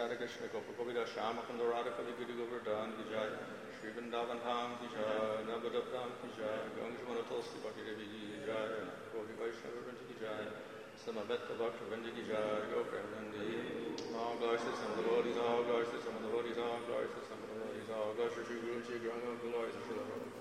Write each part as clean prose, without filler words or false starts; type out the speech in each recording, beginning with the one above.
Radha Krishna Gopa Govida Shama Kunda Radha Kali Giri Govardhan Ki Jai Shri Vrindavan Dham Ki Jai Navadap Dham Ki Jai Gangamana Tulsi Bhakti Devi Ki Jai Gopi Vaishnava Vrinda Ki Jai Samaveta Bhakta Vrinda Ki Jai Go Premanandi All glories to some of the devotees, all glories to some of the devotees, all glories to some of the devotees, all glories to Shri Guru Shri Granga, glories to Shri Lord.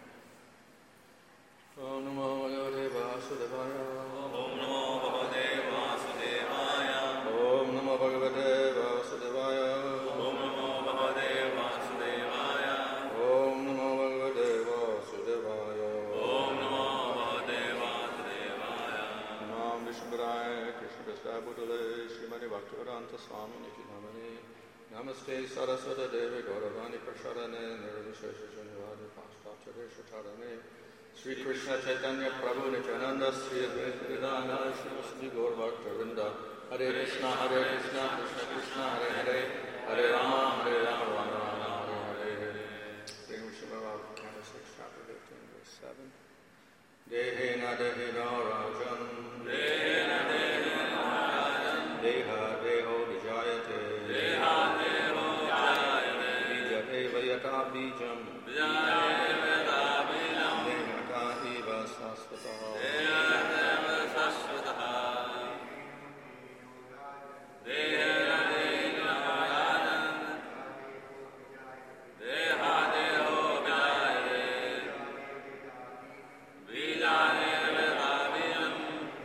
Om Namo Bhagavate Vasudevaya. Om Namo Bhagavate Vasudevaya. Om Namo Bhagavate Vasudevaya. Om Namo Bhagavate Vasudevaya. Om Namo Bhagavate Vasudevaya. Om Namo Bhagavate Vasudevaya. Nam Vishnupadaya Krishna Prasthaya Bhutale Srimati Bhaktivedanta Swami Niki Namani Namaste Saraswata Devi Gauravani Prasharane Nirvishesha Shanivadi Paschatare Shatarane Sri Krishna Chaitanya Prabhu Nityananda Sri Advaita Sri Gaur Bhakta Hare Krishna Krishna Krishna Hare Hare Hare Rama Rama Rama Hare Hare. Sri Vishnu Canto 6 chapter 15 verse 7. Dehena Dehena Rajan Dehena Dehena Rajan Deha Deho Vijayate Deha Deho Vijayate Bija Eva Yata Bijam Vijayate Sasvataha Dehadeva Sasvataha Dehadeva Rajan Dehadeho Vijayate Vijayate Ravilam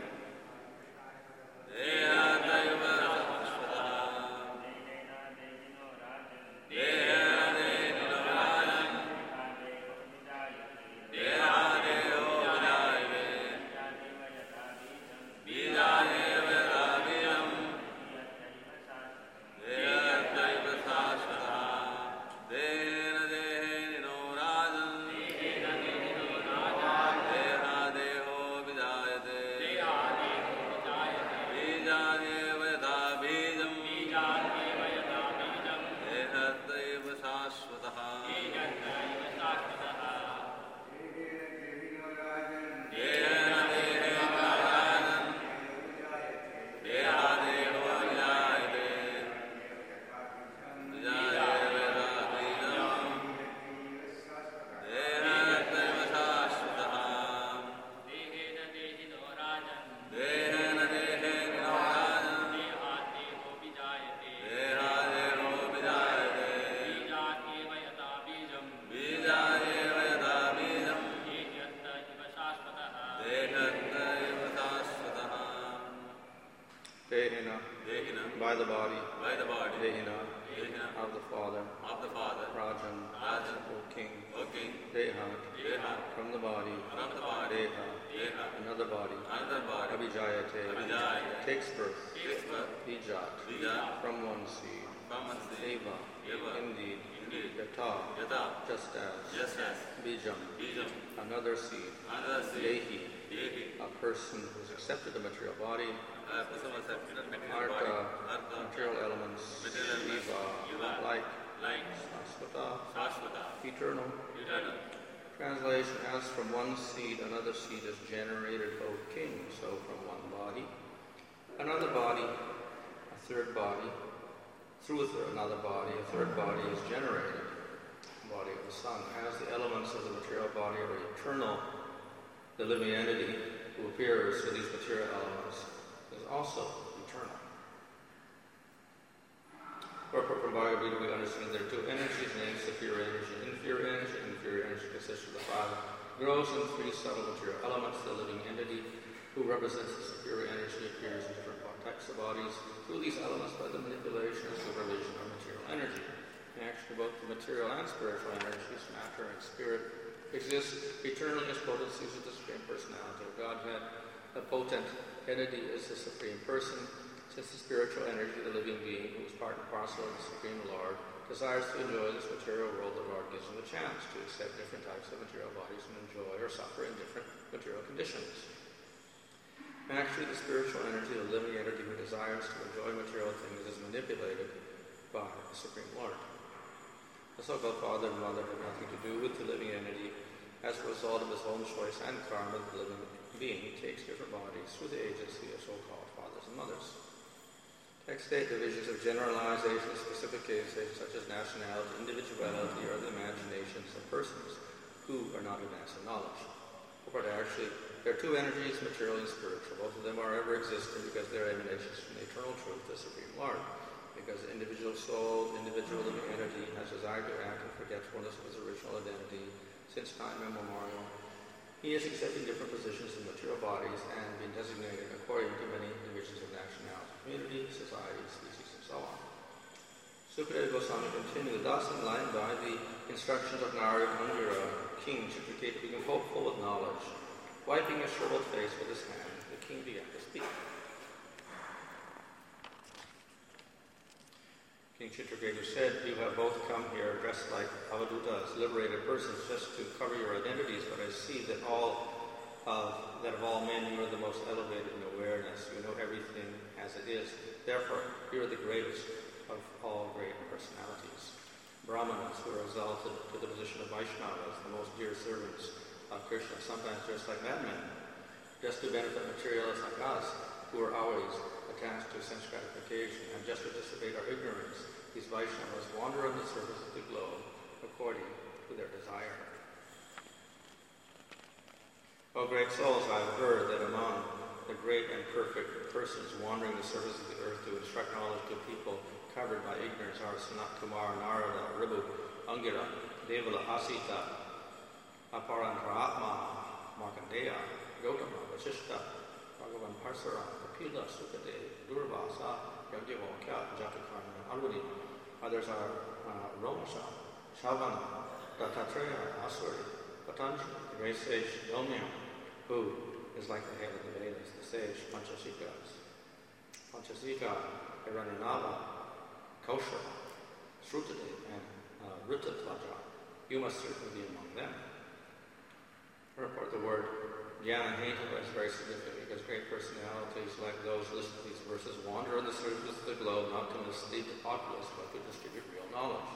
Dehadeva Sasvataha Dehadeva Rajan Dehadeho by the body, Dehina, of the Father, Rajan, O King, Deha, from the body, Deha, another body, Abhijayate, takes birth, Bijat, from one seed, Eva, indeed, Yata, just as, Bijam, another seed, Dehi, a person who has accepted the material body, Artha, material elements, Shiva, like, Sasvata, eternal. Translation, as from one seed another seed is generated, O King, so from one body, another body, a third body, through another body, a third body is generated, the body of the sun. As the elements of the material body are eternal, the living entity who appears through these material elements is also eternal. Wherefore, from Bhagavad Gita, we understand there are two energies, named superior energy and inferior energy. Inferior energy consists of the five gross and three subtle material elements. The living entity, who represents the superior energy, appears in different types of bodies through these elements by the manipulation and supervision of material energy. Actually, both the material and spiritual energies, matter and spirit, exist eternally as potencies of the Supreme Personality of Godhead. The potent entity is the Supreme Person, since the spiritual energy, the living being, who is part and parcel of the Supreme Lord, desires to enjoy this material world. The Lord gives him a chance to accept different types of material bodies and enjoy or suffer in different material conditions. Actually, the spiritual energy, the living entity who desires to enjoy material things, is manipulated by the Supreme Lord. The so-called father and mother have nothing to do with the living entity. As a result of his own choice and karma, the living being takes different bodies through the agency of so-called fathers and mothers. Next state divisions of generalization, specification, such as nationality, individuality, or the imaginations of persons who are not advanced in knowledge. But actually, there are two energies, material and spiritual. Both of them are ever existing because they're emanations from the eternal truth, the Supreme Lord. Because the individual soul, individual living entity, has desired to act and forgetfulness of his original identity since time immemorial. He is accepting different positions in material bodies and being designated according to many divisions of nationality, community, society, species, and so on. Sukadeva Goswami continued, thus enlightened by the instructions of Narada Angira, King Chitraketu became hopeful with knowledge. Wiping his shriveled face with his hand, the king began to speak. King Chitraketu said, you have both come here dressed like avadutas, liberated persons, just to cover your identities, but I see that of all men you are the most elevated in awareness. You know everything as it is. Therefore, you are the greatest of all great personalities. Brahmanas, who are exalted to the position of Vaishnavas, the most dear servants of Krishna, sometimes dressed like madmen, just to benefit materialists like us, who are always attached to sense gratification, and just to dissipate our ignorance. These Vaishnavas wander on the surface of the globe according to their desire. O great souls, I have heard that among the great and perfect persons wandering the surface of the earth to instruct knowledge to people covered by ignorance are Sanat Kumar, Narada, Ribu, Angira, Devala, Asita, Aparantaratma, Markandeya, Gautama, Vashishta, Bhagavan Parsara, Kapila, Sukadeva, Durvasa, Yagyavalkya, Jatakarna, Arvadi. Others are Romasha, Shavana, Dattatreya, Asuri, Patanjali, the great sage Domya, who is like the head of the Vedas, the sage Panchasika, Hiranyanava, Kausha, Shrutadev, and Ritatvaja. You must certainly be among them. Report the word Jnana-Hetava is very significant because great personalities like those listed in these verses wander on the surface of the globe not to mislead the populace but to distribute real knowledge.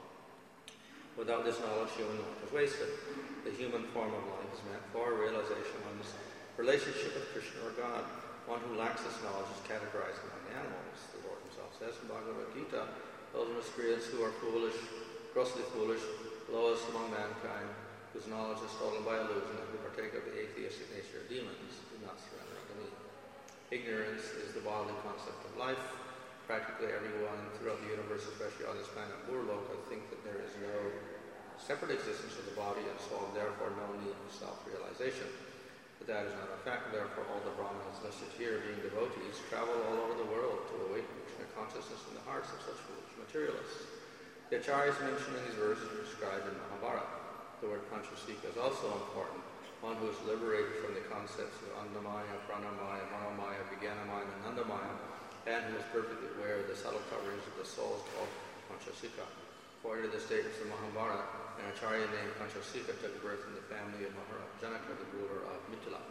Without this knowledge, human life is wasted. The human form of life is meant for realization of one's relationship with Krishna or God. One who lacks this knowledge is categorized among animals. The Lord himself says in Bhagavad Gita, those miscreants who are foolish, grossly foolish, lowest among mankind, whose knowledge is stolen by illusion and who partake of the atheistic nature of demons, do not surrender unto me. Ignorance is the bodily concept of life. Practically everyone throughout the universe, especially on this planet Burloka, think that there is no separate existence of the body and soul, and therefore no need of self-realization. But that is not a fact. Therefore, all the Brahmanas listed here, being devotees, travel all over the world to awaken Krishna consciousness in the hearts of such foolish materialists. The acharyas mentioned in these verses are described in Mahabharata. The word Panchasika is also important. One who is liberated from the concepts of Annamaya, Pranamaya, Mahamaya, Vijnanamaya, and Nandamaya, and who is perfectly aware of the subtle coverings of the soul is called Panchasika. According to the statements of Mahabharata, an acharya named Panchasika took birth in the family of Maharaj Janaka, the ruler of Mithila.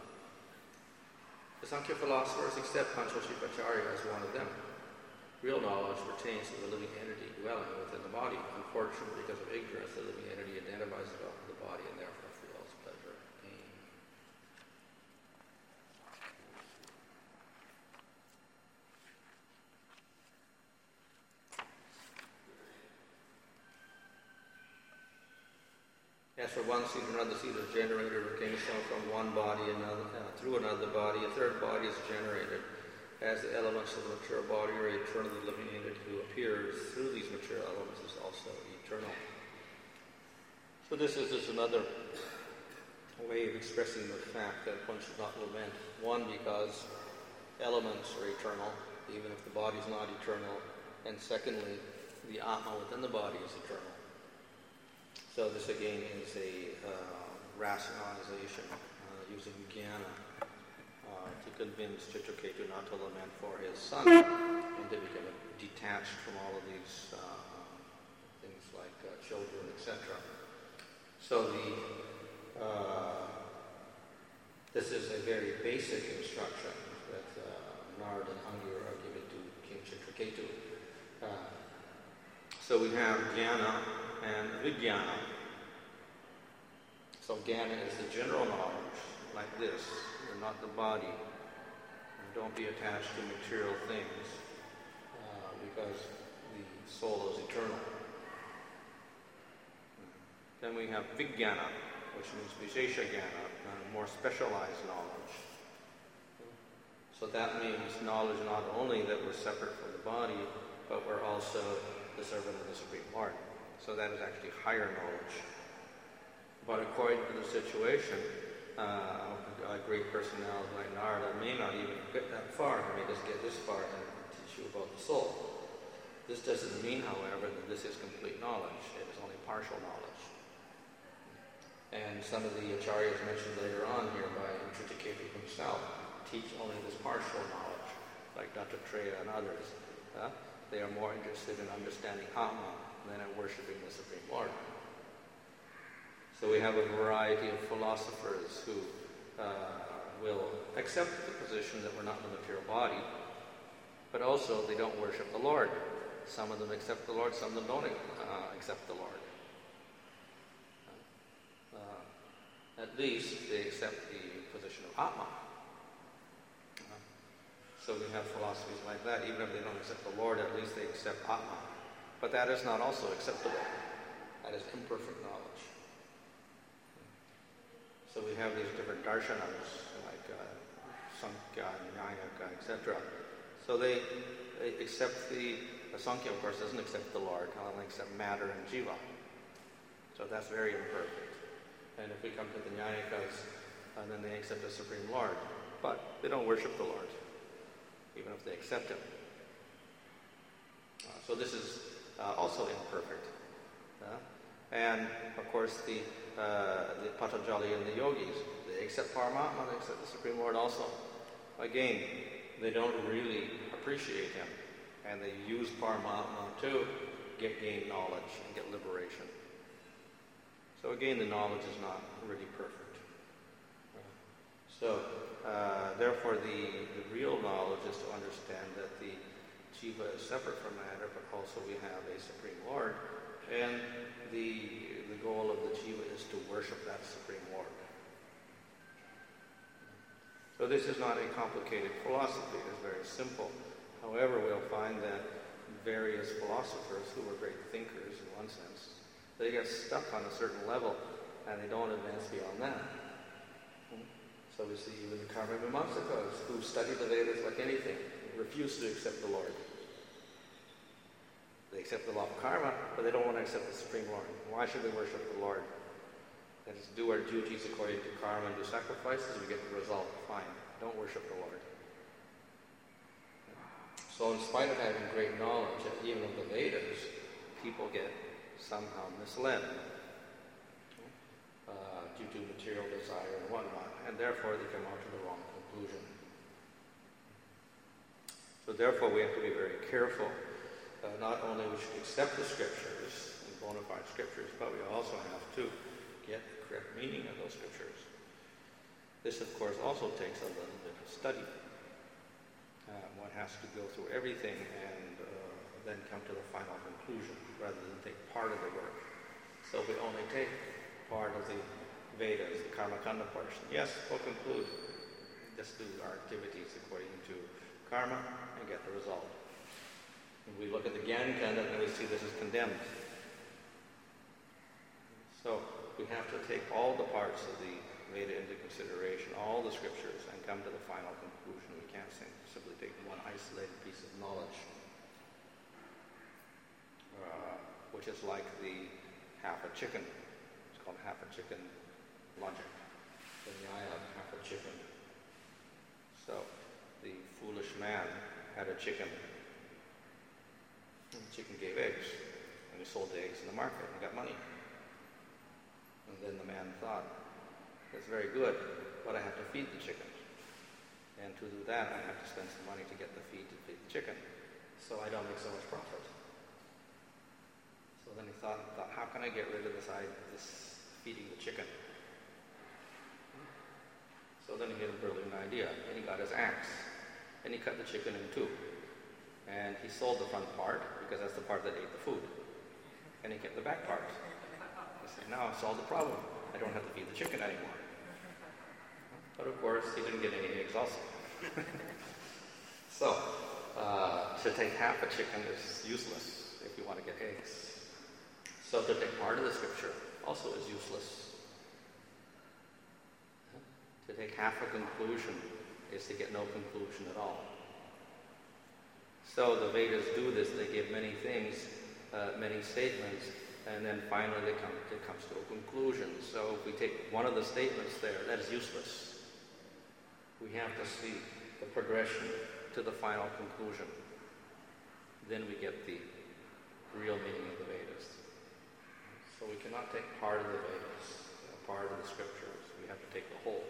The Sankhya philosophers accept Panchasika Acharya as one of them. Real knowledge pertains to the living entity dwelling within the body. Unfortunately, because of ignorance, the living entity identifies itself with the body and therefore feels pleasure and pain. As for one seed, another seed is generated or came from one body, through another body, a third body is generated. As the elements of the material body are eternal, the living entity who appears through these material elements is also eternal. So this is just another way of expressing the fact that one should not lament. One, because elements are eternal, even if the body is not eternal. And secondly, the Atma within the body is eternal. So this again is a rationalization using jnana to convince Chitraketu not to lament for his son and to become detached from all of these things like children, etc. So this is a very basic instruction that Narada and Angira are giving to King Chitraketu. So we have jnana and vijnana. So jnana is the general knowledge, like this. You're not the body. And don't be attached to material things. because the soul is eternal. Then we have Vijnana, which means Vishesha Jnana, more specialized knowledge. So that means knowledge not only that we're separate from the body, but we're also the servant of the Supreme Lord. So that is actually higher knowledge. But according to the situation, a great personality like Narada may not even get that far. He may just get this far and teach you about the soul. This doesn't mean, however, that this is complete knowledge. It is only partial knowledge. And some of the acharyas mentioned later on here by Indrajiketu himself teach only this partial knowledge, like Dattatreya and others. They are more interested in understanding Atma than in worshipping the Supreme Lord. So we have a variety of philosophers who will accept the position that we're not in the material body, but also they don't worship the Lord. Some of them accept the Lord, some of them don't accept the Lord. At least they accept the position of Atma. So we have philosophies like that. Even if they don't accept the Lord, at least they accept Atma. But that is not also acceptable. That is imperfect knowledge. So we have these different darshanas, like Sankhya, Nyayaka, etc. So they accept the Sankhya, of course, doesn't accept the Lord. They only accept matter and jiva. So that's very imperfect. And if we come to the Nyayakas, then they accept the Supreme Lord. But they don't worship the Lord, even if they accept Him. So this is also imperfect. And, of course, the Patanjali and the yogis, they accept Paramatma, they accept the Supreme Lord also. Again, they don't really appreciate Him. And they use Paramatma to gain knowledge and get liberation. So again, the knowledge is not really perfect. So, therefore, the real knowledge is to understand that the jiva is separate from matter, but also we have a Supreme Lord, and the goal of the jiva is to worship that Supreme Lord. So this is not a complicated philosophy, it is very simple. However, we'll find that various philosophers who were great thinkers in one sense, they get stuck on a certain level and they don't advance beyond that. So we see even the Karma Mimamsakas who study the Vedas like anything, refuse to accept the Lord. They accept the law of karma, but they don't want to accept the Supreme Lord. Why should we worship the Lord? That is, do our duties according to karma and do sacrifices, we get the result. Fine. Don't worship the Lord. So in spite of having great knowledge, even of the Vedas, people get somehow misled due to material desire and whatnot, and therefore they come out to the wrong conclusion. So therefore we have to be very careful. Not only we should accept the scriptures, the bona fide scriptures, but we also have to get the correct meaning of those scriptures. This, of course, also takes a little bit of study. One has to go through everything and then come to the final conclusion, rather than take part of the work. So if we only take part of the Vedas, the Karma Kanda portion, yes, we'll conclude. Just do our activities according to karma and get the result. If we look at the Gyan Kanda, then we see this is condemned. So we have to take all the parts of the Veda into consideration, all the scriptures, and come to the final conclusion. We can't simply take one isolated piece of knowledge, which is like the half a chicken. It's called half a chicken logic. The Nyaya of half a chicken. So the foolish man had a chicken. And the chicken gave eggs, and he sold the eggs in the market and got money. And then the man thought, that's very good, but I have to feed the chicken. And to do that, I have to spend some money to get the feed to feed the chicken. So I don't make so much profit. So then he thought, how can I get rid of this feeding the chicken? So then he had a brilliant idea, and he got his axe, and he cut the chicken in two. And he sold the front part, because that's the part that ate the food. And he kept the back part. He said, now I've solved the problem. I don't have to feed the chicken anymore. But of course, he didn't get any eggs also. So, to take half a chicken is useless if you want to get eggs. So to take part of the scripture also is useless. To take half a conclusion is to get no conclusion at all. So the Vedas do this. They give many things, many statements, and then finally it comes to a conclusion. So if we take one of the statements there, that is useless. We have to see the progression to the final conclusion. Then we get the real meaning of the Vedas. So we cannot take part of the Vedas, part of the scriptures. We have to take the whole.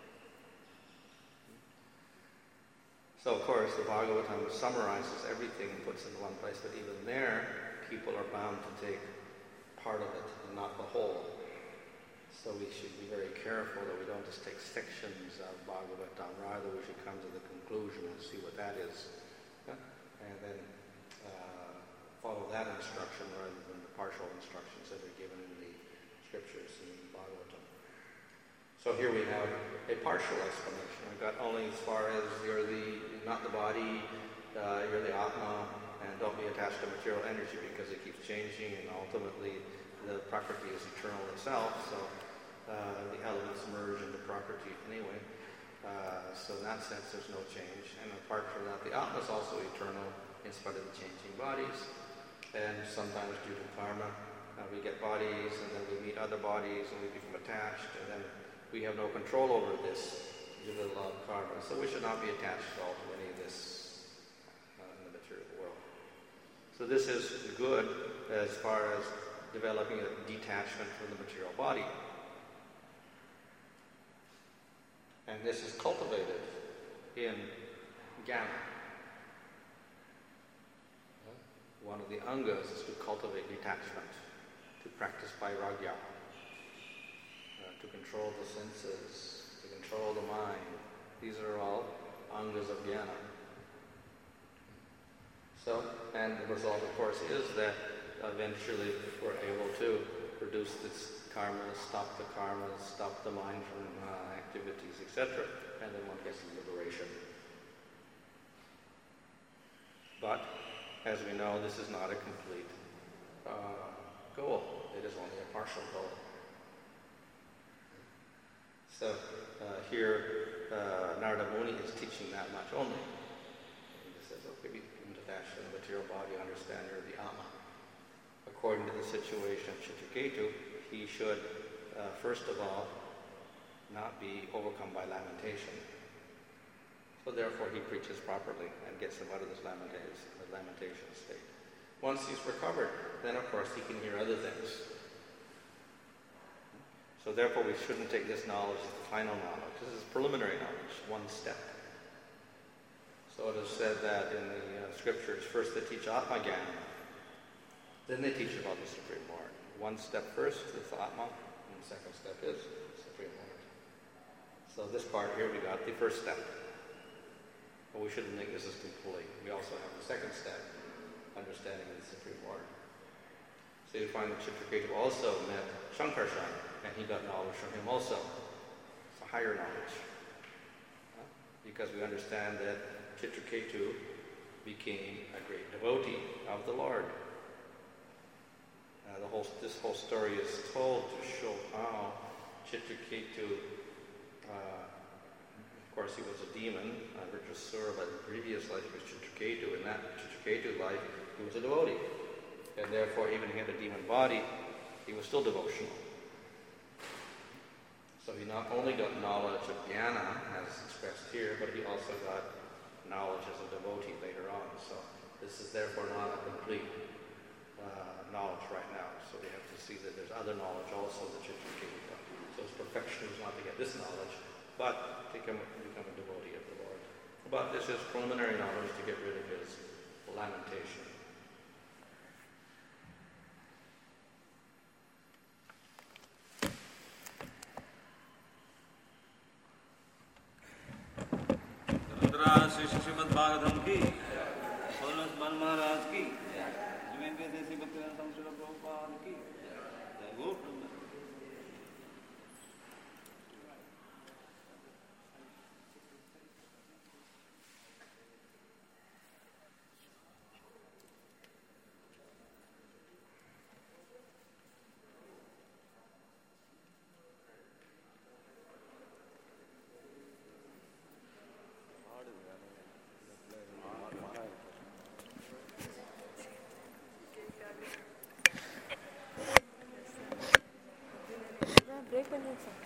So of course the Bhagavatam summarizes everything and puts it in one place, but even there people are bound to take part of it and not the whole. So we should be very careful that we don't just take sections of Bhagavatam. Rather we should come to the conclusion and see what that is. And then follow that instruction rather than the partial instructions that are given in the scriptures in Bhagavatam. So here we have a partial explanation. We've got only as far as you're not the body, you're the Atma, and don't be attached to material energy because it keeps changing, and ultimately the Prakriti is eternal itself, so the elements merge into Prakriti anyway. So in that sense there's no change. And apart from that, the Atma is also eternal in spite of the changing bodies. And sometimes due to karma, we get bodies, and then we meet other bodies, and we become attached, and then we have no control over this due to the law of karma. So we should not be attached at all to any of this in the material world. So this is good as far as developing a detachment from the material body. And this is cultivated in jnana. One of the angas is to cultivate detachment, to practice vairagya, to control the senses, to control the mind. These are all angas of jnana. So, and the result, of course, is that eventually we're able to produce this karma, stop the mind from activities, etc., and then one gets liberation. But, as we know, this is not a complete goal. It is only a partial goal. So here, Narada Muni is teaching that much only. He says, okay, be detached from the material body, understand you're the Atma. According to the situation of Chitraketu, he should, first of all, not be overcome by lamentation. So therefore he preaches properly and gets him out of this lamentation state. Once he's recovered, then of course he can hear other things. So therefore we shouldn't take this knowledge as the final knowledge. This is preliminary knowledge, one step. So it is said that in the scriptures, first they teach Atma Jnana, then they teach about the Supreme Lord. One step first is Atma, and the second step is Supreme Lord. So this part here we got the first step. But we shouldn't think this is complete. We also have the second step, understanding of the Supreme Lord. So you find that Chitraketu also met Shankarshan, and he got knowledge from him also. It's a higher knowledge. Because we understand that Chitraketu became a great devotee of the Lord. This whole story is told to show how Chitraketu, of course he was a demon, Vajrasura, but in the previous life he was Chitraketu. In that Chitraketu life, he was a devotee. And therefore, even he had a demon body, he was still devotional. So he not only got knowledge of jnana, as expressed here, but he also got knowledge as a devotee later on. So this is therefore not a complete knowledge right now. So we have to see that there's other knowledge also that Chitraketu got. So his perfection is not to get this knowledge, but to become a devotee of the Lord. But this is preliminary knowledge to get rid of his lamentation. Shri Shrimad Bhagavatam की महाराज की देसी भक्तिवेदांत स्वामी प्रभुपाद की जय गो। break பண்ணியாச்சு.